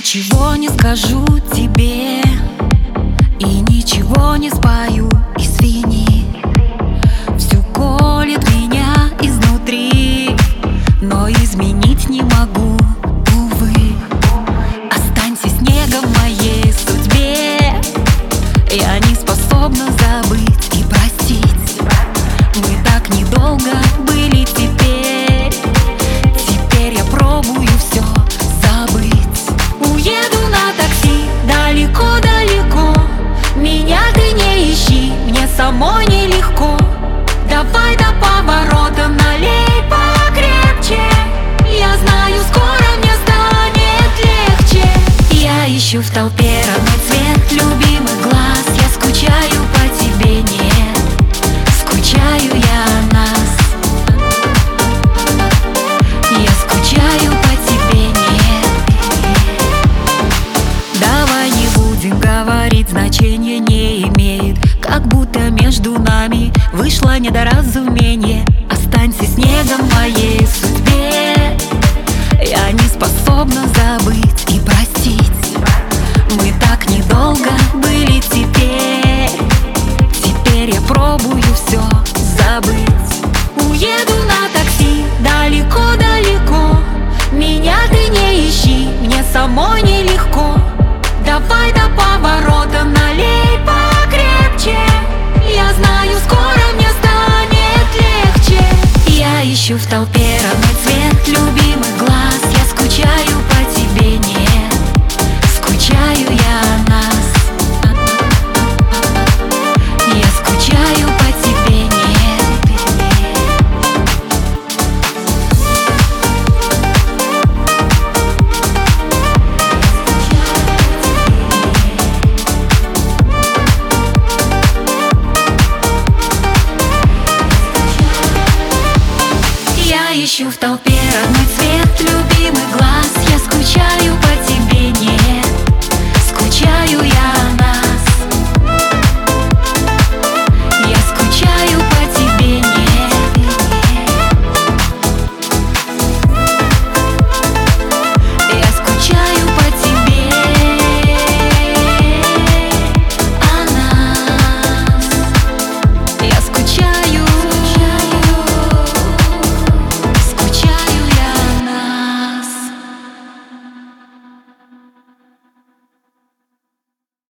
Ничего не скажу тебе и ничего не спою, извини. Всё колет меня изнутри, но изменить не могу, увы. Останься снегом в моей судьбе, я не способна забыть и простить. Мы так недолго были, теперь я пробую все забыть. Уеду на такси далеко-далеко, меня ты не ищи, мне самой нелегко. Давай до поворота налей покрепче, я знаю, скоро мне станет легче. Я ищу в толпе родной цвет любимых глаз, я скучаю по тебе, нет, скучаю я о нас. Я скучаю по тебе, нет. Давай не будем говорить, значения не имеет, как будто между нами вышло недоразумение. Останься снегом в моей судьбе, я не способна забыть и простить. Мы так недолго были, теперь я пробую все забыть. Уеду на такси далеко-далеко, меня ты не ищи, мне самой нелегко. Давай до поворота налей покрепче, я знаю, скоро мне станет легче. Я ищу в толпе родной цвет любимых глаз, я скучаю по тебе, нет, скучаю я о нас. Я скучаю по тебе, нет. Я ищу в толпе